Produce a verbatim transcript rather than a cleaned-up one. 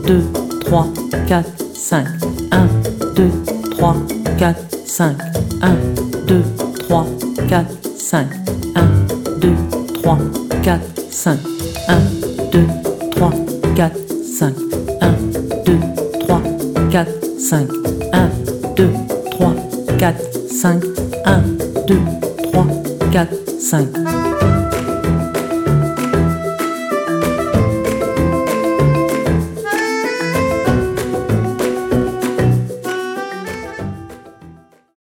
deux, trois, quatre, cinq. un, deux, trois, quatre, cinq. un, deux, trois, quatre, cinq. un, deux, trois, quatre, cinq. un, deux, trois, quatre, cinq. un, deux, trois, quatre, cinq. un, deux, trois, quatre, cinq. un, deux, trois, quatre, cinq.